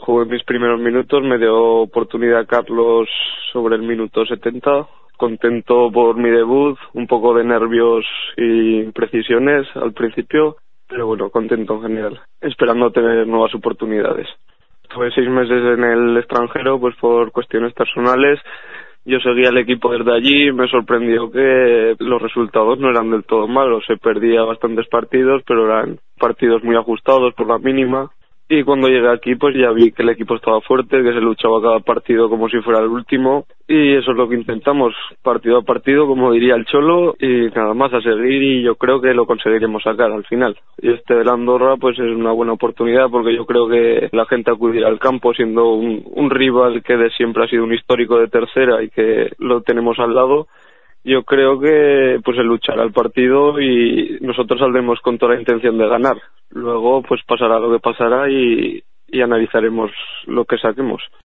Jugué mis primeros minutos, me dio oportunidad Carlos sobre el minuto 70. Contento por mi debut, un poco de nervios y imprecisiones al principio, pero bueno, contento en general, esperando tener nuevas oportunidades. Estuve 6 meses en el extranjero pues por cuestiones personales. Yo seguía al equipo desde allí y me sorprendió que los resultados no eran del todo malos. Se perdía bastantes partidos, pero eran partidos muy ajustados por la mínima. Y cuando llegué aquí pues ya vi que el equipo estaba fuerte, que se luchaba cada partido como si fuera el último. Y eso es lo que intentamos, partido a partido, como diría el Cholo, y nada más a seguir, y yo creo que lo conseguiremos sacar al final. Y este de la Andorra pues es una buena oportunidad porque yo creo que la gente acudirá al campo siendo un rival que de siempre ha sido un histórico de tercera y que lo tenemos al lado. Yo creo que pues el luchará el partido y nosotros saldremos con toda la intención de ganar. Luego pues pasará lo que pasará y analizaremos lo que saquemos.